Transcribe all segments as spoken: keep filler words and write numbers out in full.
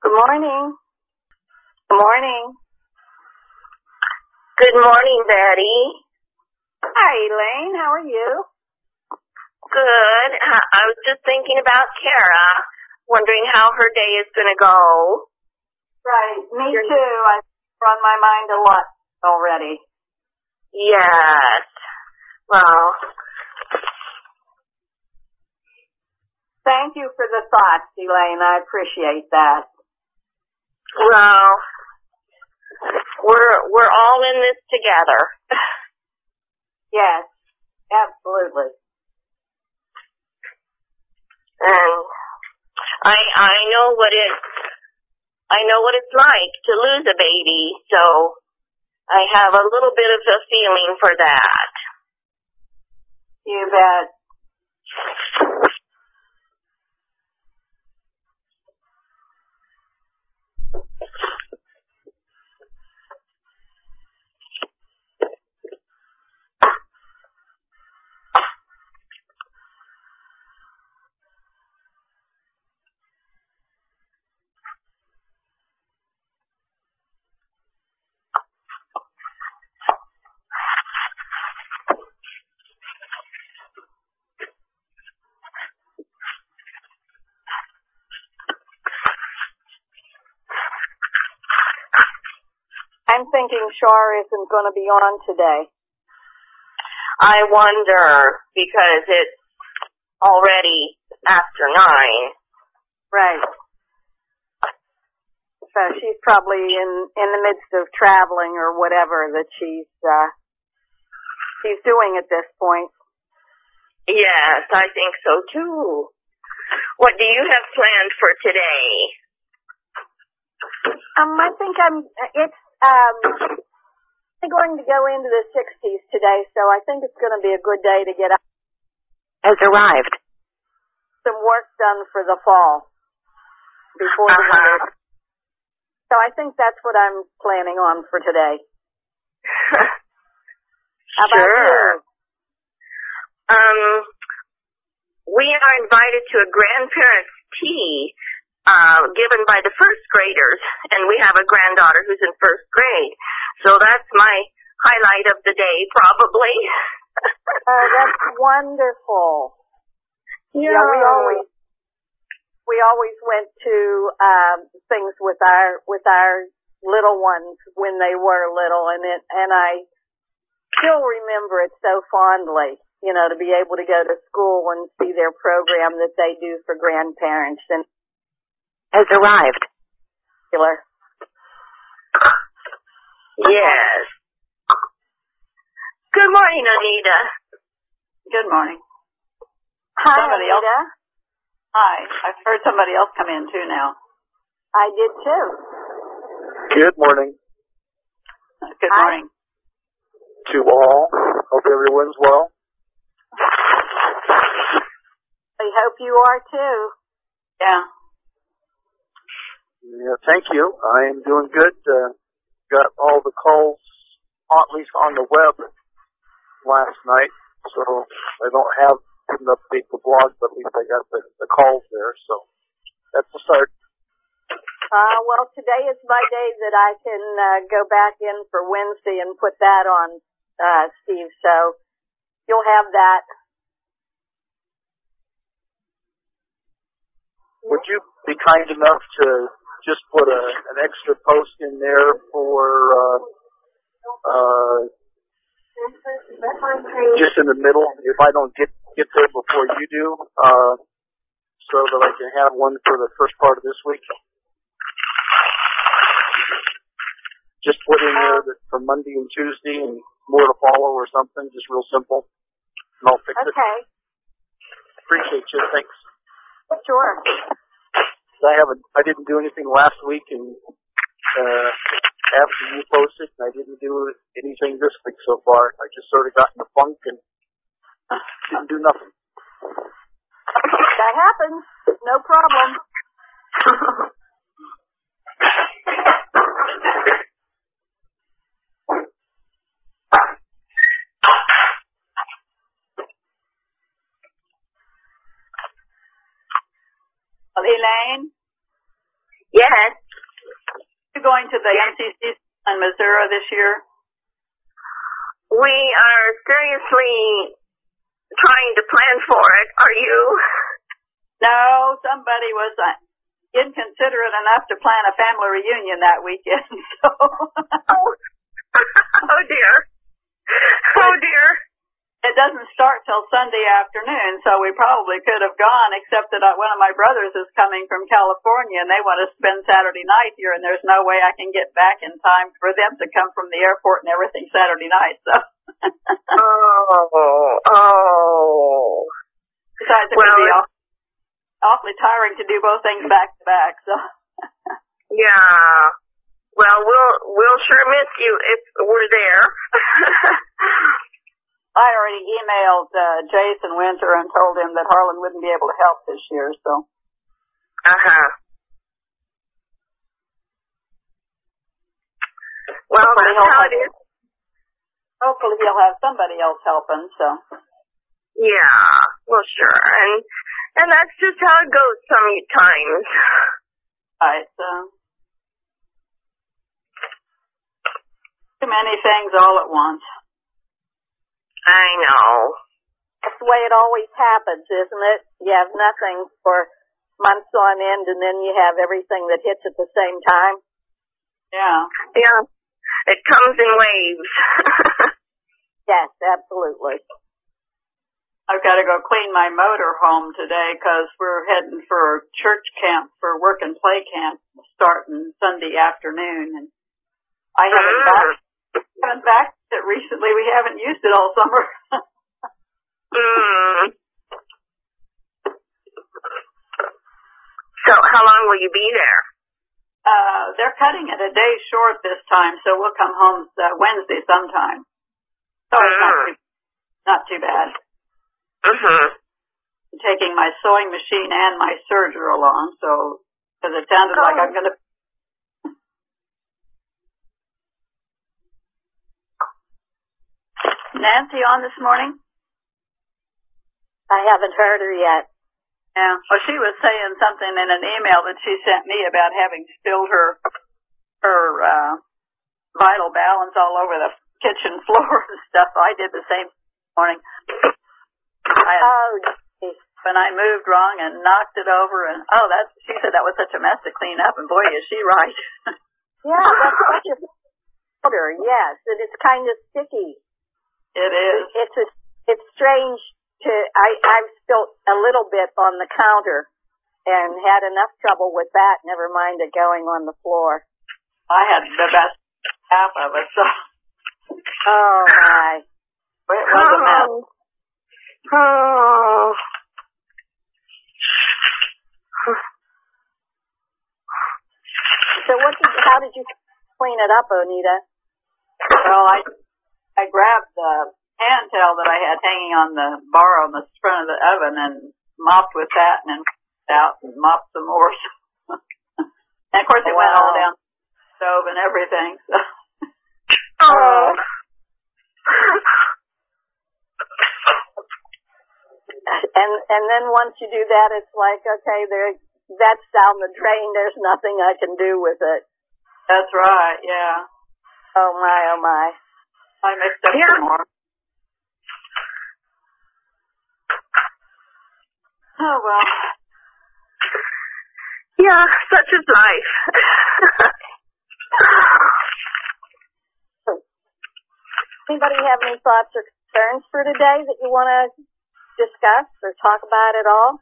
Good morning. Good morning. Good morning, Betty. Hi, Elaine. How are you? Good. I was just thinking about Kara, wondering how her day is going to go. Right. Me You're... too. I've run my mind a lot already. Yes. Well, thank you for the thoughts, Elaine. I appreciate that. Well, we're we're all in this together. Yes, absolutely. And I I know what it I know what it's like to lose a baby, so I have a little bit of a feeling for that. You bet. I'm thinking Shar isn't going to be on today. I wonder, because it's already after nine. Right. So she's probably in, in the midst of traveling or whatever that she's, uh, she's doing at this point. Yes, I think so too. What do you have planned for today? Um, I think I'm, it's, um, I'm going to go into the sixties today, so I think it's going to be a good day to get up. Has arrived. Some work done for the fall before the uh-huh. winter. So I think that's what I'm planning on for today. How about sure. you? Um, we are invited to a grandparents' tea uh, given by the first graders, and we have a granddaughter who's in first grade. So that's my highlight of the day, probably. Oh, that's wonderful. Yeah. yeah, we always we always went to um, things with our with our little ones when they were little, and it and I still remember it so fondly. You know, to be able to go to school and see their program that they do for grandparents and has arrived. Yes. Good morning, Anita. Good morning. Hi, somebody Anita. Else, hi. I've heard somebody else come in too now. I did too. Good morning. Good hi. morning. To all. Hope everyone's well. I hope you are too. Yeah. Yeah, thank you. I am doing good. Uh, got all the calls, at least on the web, last night, so I don't have an update the blog, but at least I got the, the calls there, so that's the start. Uh, well, today is my day that I can uh, go back in for Wednesday and put that on, uh, Steve, so you'll have that. Would you be kind enough to just put a, an extra post in there for, uh, uh, just in the middle, if I don't get, get there before you do, uh, so that I can have one for the first part of this week? Just put in there that for Monday and Tuesday and more to follow or something, just real simple, and I'll fix it. Okay. Appreciate you, thanks. Sure. I haven't, I didn't do anything last week, and uh, after you posted, I didn't do anything this week so far. I just sort of got in the funk and didn't do nothing. That happens. No problem. Elaine? Yes. Are you going to the M C C in Missouri this year? We are seriously trying to plan for it. Are you? No, somebody was uh, inconsiderate enough to plan a family reunion that weekend. So. oh. oh dear. Oh dear. It doesn't start till Sunday afternoon, so we probably could have gone, except that I, one of my brothers is coming from California, and they want to spend Saturday night here, and there's no way I can get back in time for them to come from the airport and everything Saturday night. So. oh, oh. Besides, it well, would be aw- awfully tiring to do both things back to back. So. yeah. Well, we'll we'll sure miss you if we're there. I already emailed uh, Jason Winter and told him that Harlan wouldn't be able to help this year, so. Uh-huh. Well, hopefully that's how it is. Hopefully he'll have somebody else helping, so. Yeah, well, sure. And and that's just how it goes sometimes. Right, so. Too many things all at once. I know. That's the way it always happens, isn't it? You have nothing for months on end, and then you have everything that hits at the same time. Yeah. Yeah. It comes in waves. Yes, absolutely. I've got to go clean my motor home today because we're heading for church camp for work and play camp starting Sunday afternoon, and I haven't mm. back, haven't backed it recently. We haven't used it all summer. mm. So how long will you be there? Uh, they're cutting it a day short this time, so we'll come home uh, Wednesday sometime. So mm. it's not too, not too bad. Mm-hmm. I'm taking my sewing machine and my serger along, so because it sounded oh. like I'm going to. Nancy on this morning? I haven't heard her yet. Yeah. Well, she was saying something in an email that she sent me about having spilled her her uh, Vital Balance all over the kitchen floor and stuff. I did the same morning. I had, oh, geez. When I moved wrong and knocked it over, and oh, that's she said that was such a mess to clean up, and boy, is she right. Yeah, that's such a powder. Yes, and it's kind of sticky. It is. It's a, it's strange to. I I've spilled a little bit on the counter, and had enough trouble with that. Never mind it going on the floor. I had the best half of it. So. Oh my! It was a mess. Oh. So what did? How did you clean it up, Onita? Well, I I grabbed the hand towel that I had hanging on the bar on the front of the oven and mopped with that, and then out and mopped some more. And of course, it wow. went all down the stove and everything. So. Oh. And and then once you do that, it's like, okay, there, that's down the drain. There's nothing I can do with it. That's right. Yeah. Oh my, oh my. I mixed up Yeah. some more. Oh well. Yeah, such is life. Anybody have any thoughts or concerns for today that you want to discuss or talk about at all?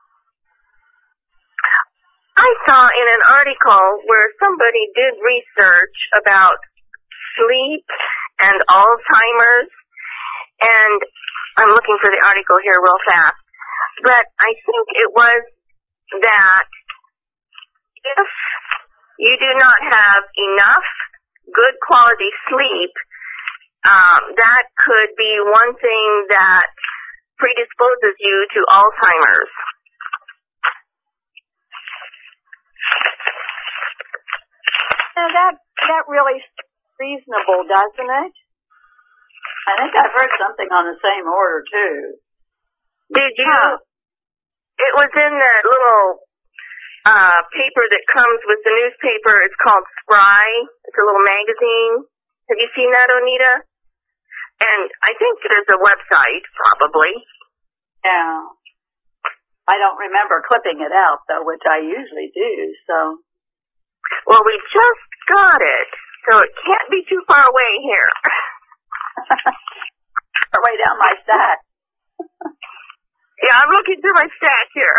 I saw in an article where somebody did research about sleep and Alzheimer's, and I'm looking for the article here real fast, but I think it was that if you do not have enough good quality sleep, um, that could be one thing that predisposes you to Alzheimer's. Now that that really reasonable, doesn't it? I think I've heard something on the same order too. Did you? Huh. It was in the little uh, paper that comes with the newspaper. It's called Spry. It's a little magazine. Have you seen that, Onita? And I think there's a website, probably. Yeah. I don't remember clipping it out, though, which I usually do, so. Well, we just got it, so it can't be too far away here. Way down my stack. Yeah, I'm looking through my stack here.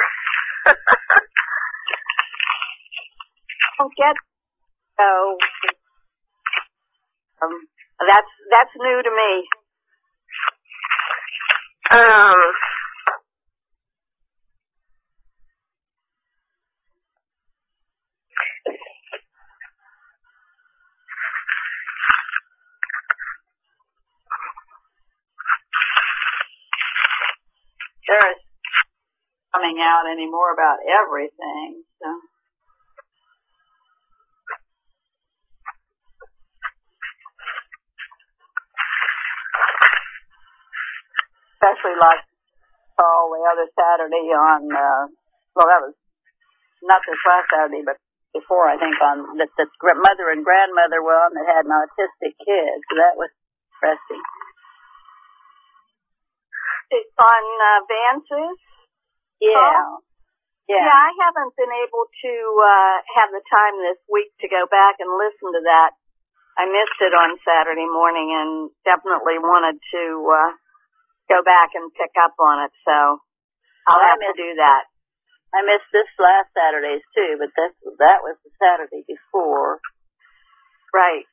Don't get so. Um, that's that's new to me. Um. There's coming out anymore about everything, so. Especially like Carl the other Saturday on, uh, well, that was not this last Saturday, but before, I think, on that the mother and grandmother were on that had an autistic kid, so that was interesting. It's on uh, Vance's. Yeah. Oh? Yeah. Yeah, I haven't been able to uh, have the time this week to go back and listen to that. I missed it on Saturday morning and definitely wanted to uh, go back and pick up on it, so I'll I have missed, to do that. I missed this last Saturday's too, but that, that was the Saturday before. Right.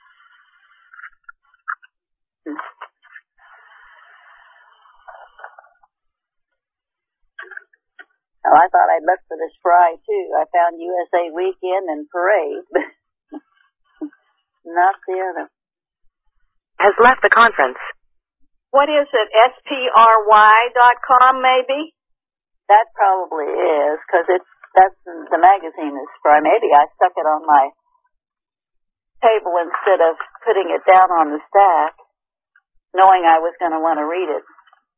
Oh, I thought I'd look for the Spry too. I found U S A Weekend and Parade, but not the other. Has left the conference. What is it? S P R Y dot com, maybe? That probably is, because it's that's the magazine is Spry. Maybe I stuck it on my table instead of putting it down on the stack, knowing I was going to want to read it.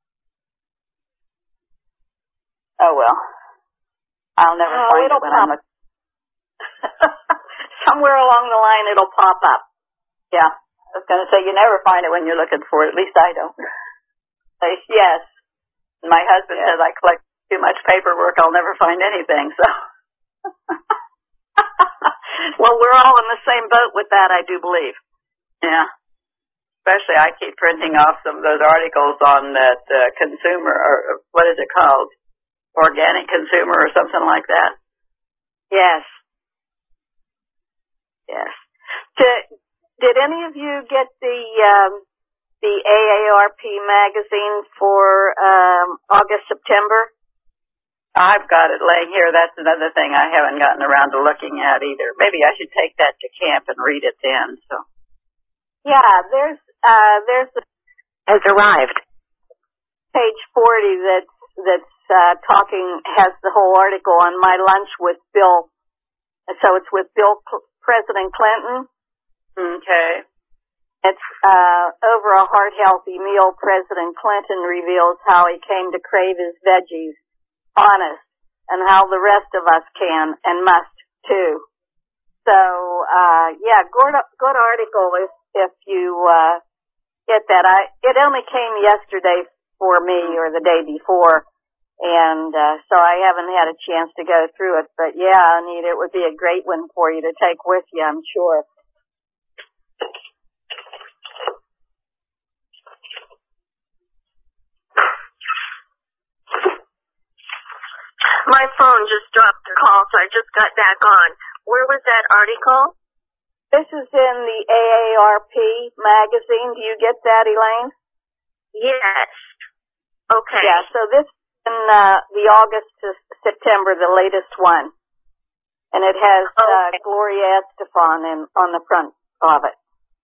Oh well. I'll never oh, find it'll it when pop. I'm looking. Somewhere along the line it'll pop up. Yeah. I was going to say, you never find it when you're looking for it. At least I don't. Uh, yes. My husband yes. says I collect too much paperwork. I'll never find anything. So. Well, we're all in the same boat with that, I do believe. Yeah. Especially I keep printing off some of those articles on that uh, consumer, or what is it called? Organic consumer or something like that. Yes. Yes. Did, did any of you get the um, the A A R P magazine for um, August, September? I've got it laying here. That's another thing I haven't gotten around to looking at either. Maybe I should take that to camp and read it then. So. Yeah, there's uh, there's the Has arrived. page forty that's that's uh, talking has the whole article on my lunch with Bill. So it's with Bill President Clinton. Okay. It's uh, over a heart-healthy meal. President Clinton reveals how he came to crave his veggies, honest, and how the rest of us can and must too. So uh, yeah, good good article if if you uh, get that. I it only came yesterday for me or the day before, and uh, so I haven't had a chance to go through it. But yeah, Anita, it would be a great one for you to take with you, I'm sure. My phone just dropped a call, so I just got back on. Where was that article? This is in the A A R P magazine. Do you get that, Elaine? Yes. Okay. Yeah, so this is in uh, the August to September, the latest one. And it has uh, okay. Gloria Estefan in, on the front of it.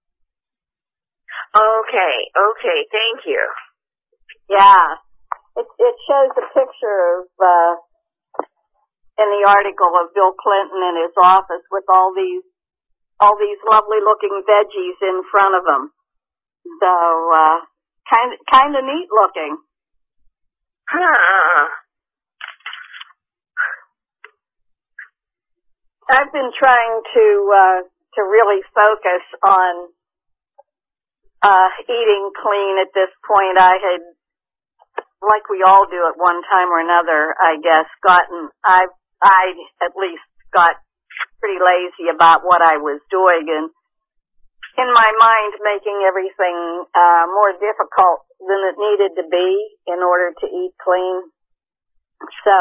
Okay, okay, thank you. Yeah. It, it shows a picture of, uh, in the article of Bill Clinton in his office with all these, all these lovely looking veggies in front of him. So, uh, kind of, kind of neat looking. Huh. I've been trying to uh, to really focus on uh, eating clean at this point. I had, like we all do at one time or another, I guess, gotten I I at least got pretty lazy about what I was doing, and in my mind, making everything uh, more difficult than it needed to be in order to eat clean. So,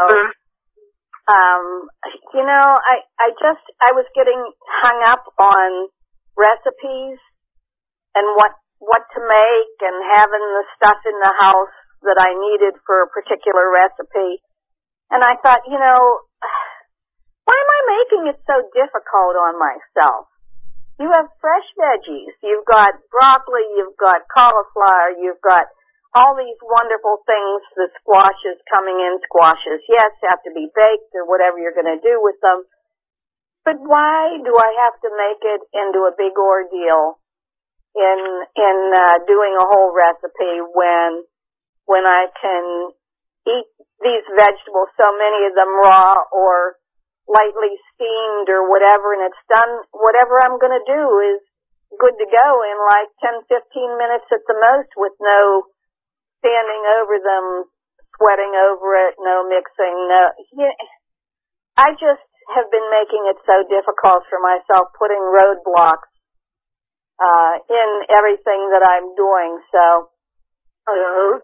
um, you know, I, I just, I was getting hung up on recipes and what, what to make and having the stuff in the house that I needed for a particular recipe. And I thought, you know, why am I making it so difficult on myself? You have fresh veggies. You've got broccoli. You've got cauliflower. You've got all these wonderful things. The squashes coming in. Squashes, yes, have to be baked or whatever you're going to do with them. But why do I have to make it into a big ordeal in in uh, doing a whole recipe when when I can eat these vegetables, so many of them raw or lightly steamed or whatever, and it's done. Whatever I'm going to do is good to go in like ten, fifteen minutes at the most, with no standing over them, sweating over it, no mixing. No, yeah, I just have been making it so difficult for myself, putting roadblocks uh, in everything that I'm doing. So, uh,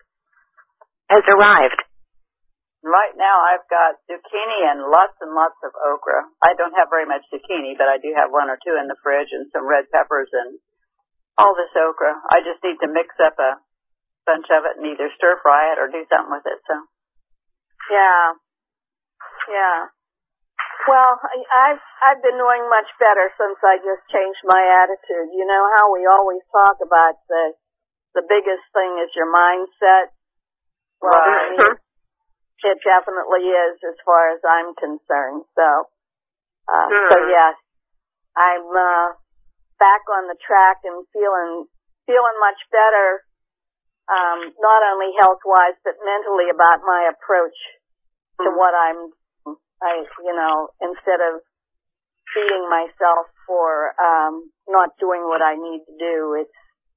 has arrived. Right now I've got zucchini and lots and lots of okra. I don't have very much zucchini, but I do have one or two in the fridge and some red peppers and all this okra. I just need to mix up a bunch of it and either stir fry it or do something with it. So, yeah, yeah. Well, I, I've I've been doing much better since I just changed my attitude. You know how we always talk about the the biggest thing is your mindset. Well, right. I mean, it definitely is, as far as I'm concerned. So, uh, sure. so yes, I'm uh, back on the track and feeling feeling much better, um, not only health wise but mentally, about my approach to Mm-hmm. what I'm. I, you know, instead of beating myself for um, not doing what I need to do, it's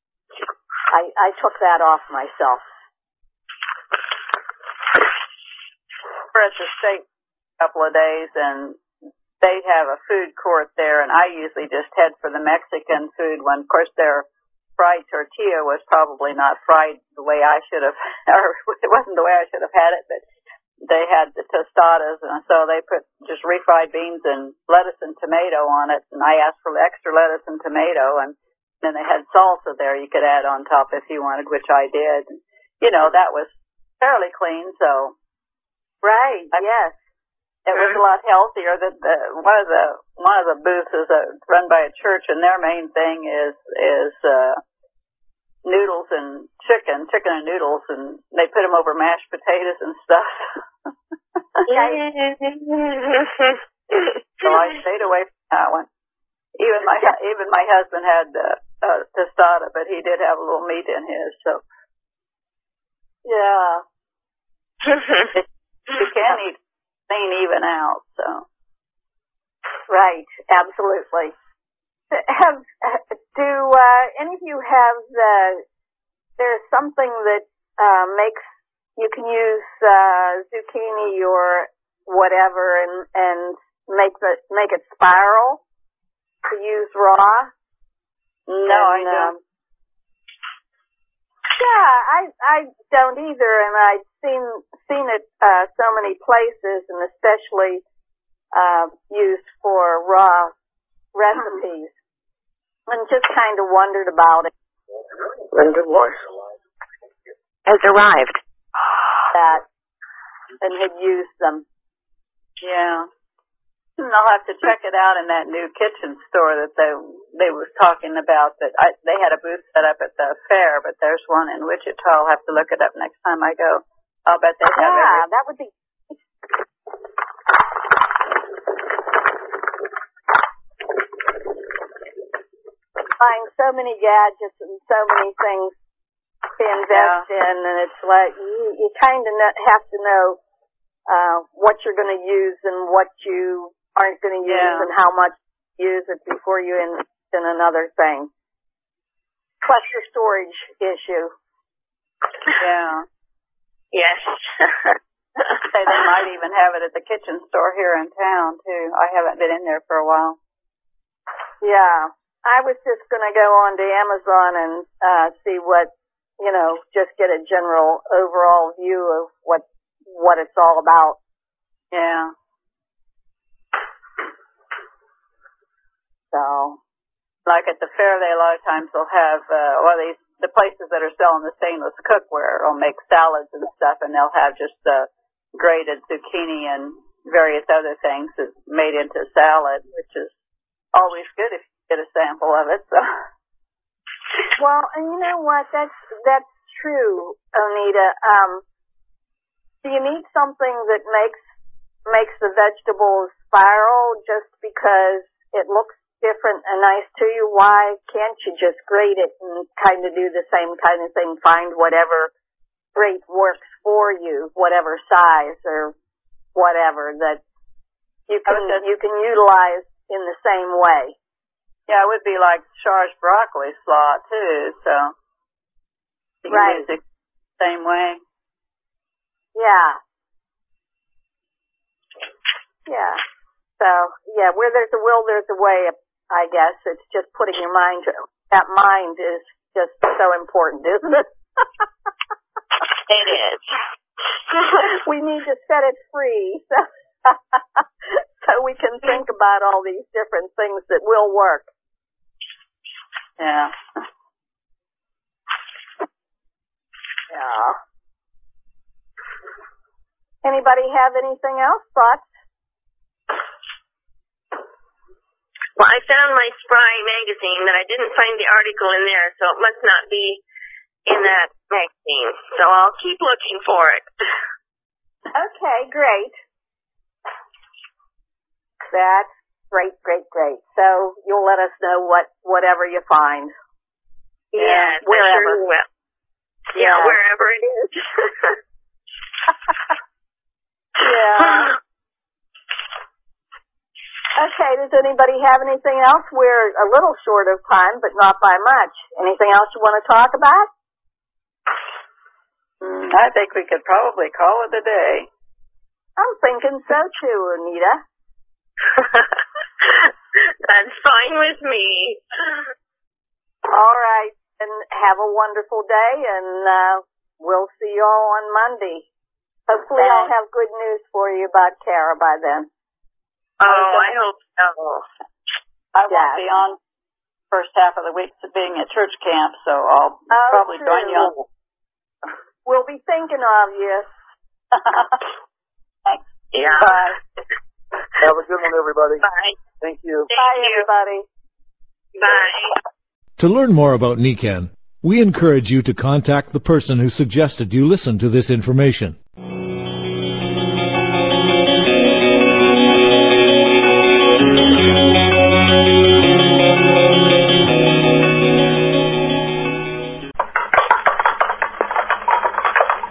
I, I took that off myself. We're at the state a couple of days, and they have a food court there, and I usually just head for the Mexican food one. Of course, their fried tortilla was probably not fried the way I should have, or it wasn't the way I should have had it, but they had the tostadas, and so they put just refried beans and lettuce and tomato on it, and I asked for extra lettuce and tomato, and then they had salsa there you could add on top if you wanted, which I did. And, you know, that was fairly clean, so... Right, I, yes. It was a lot healthier. That the one of the one of the booths is a, run by a church, and their main thing is is uh, noodles and chicken, chicken and noodles, and they put them over mashed potatoes and stuff. So I stayed away from that one. Even my even my husband had uh, uh, tostada, but he did have a little meat in his. So yeah, you can eat clean even out. So right, absolutely. Have do uh, any of you have uh, there's something that uh, makes you can use uh, zucchini or whatever and and make the make it spiral to use raw? No, and, I don't. Um, yeah, I I don't either, and I've seen seen it uh, so many places, and especially uh, used for raw recipes, and just kind of wondered about it. Linda Voice has arrived. That and had used them. Yeah. I'll have to check it out in that new kitchen store that they they was talking about. That I, they had a booth set up at the fair, but there's one in Wichita. I'll have to look it up next time I go. I'll bet they have yeah, everything. that would be. Buying so many gadgets and so many things to invest yeah. in, and it's like you, you kind of have to know uh, what you're going to use and what you aren't going to use Yeah. and how much you use it before you invest in another thing. Plus the storage issue. Yeah. Yes. Say they might even have it at the kitchen store here in town too. I haven't been in there for a while. Yeah. I was just going to go on to Amazon and uh see what, you know, just get a general overall view of what what it's all about. Yeah. So, Like at the fair, they a lot of times will have, uh, well, these, the places that are selling the stainless cookware will make salads and stuff, and they'll have just uh, grated zucchini and various other things that's made into salad, which is always good if you get a sample of it. So. well, and you know what? That's that's true, Anita. Um, do you need something that makes makes the vegetables spiral just because it looks different and nice to you? Why can't you just grate it and kind of do the same kind of thing? Find whatever grate works for you, whatever size or whatever that you can you can utilize in the same way. Yeah, it would be like Char's broccoli slaw too, so you can Right. use it the same way. Yeah. Yeah. So, yeah, where there's a will, there's a way, I guess. It's just putting your mind, that mind is just so important, isn't it? It is. We need to set it free so, so we can think about all these different things that will work. Yeah. Yeah. Anybody have anything else? Thoughts? Well, I found my Spry magazine, but I didn't find the article in there, so it must not be in that magazine. So I'll keep looking for it. Okay, great. That's great, great, great. So you'll let us know what whatever you find. Yes, I wherever. sure will. Yeah, Yeah. wherever it is. Yeah. Okay, does anybody have anything else? We're a little short of time, but not by much. Anything else you want to talk about? Mm, I think we could probably call it a day. I'm thinking so too, Anita. That's fine with me. All right, and have a wonderful day, and uh, we'll see you all on Monday. Hopefully I'll have good news for you about Kara by then. Oh, I hope so. I won't Yeah. be on first half of the week to being at church camp, so I'll Oh, probably true. join you on. We'll be thinking of you. Thanks. Yeah. Bye. Have a good one, everybody. Bye. Thank you. Thank Bye, you. everybody. Bye. To learn more about Nican, we encourage you to contact the person who suggested you listen to this information.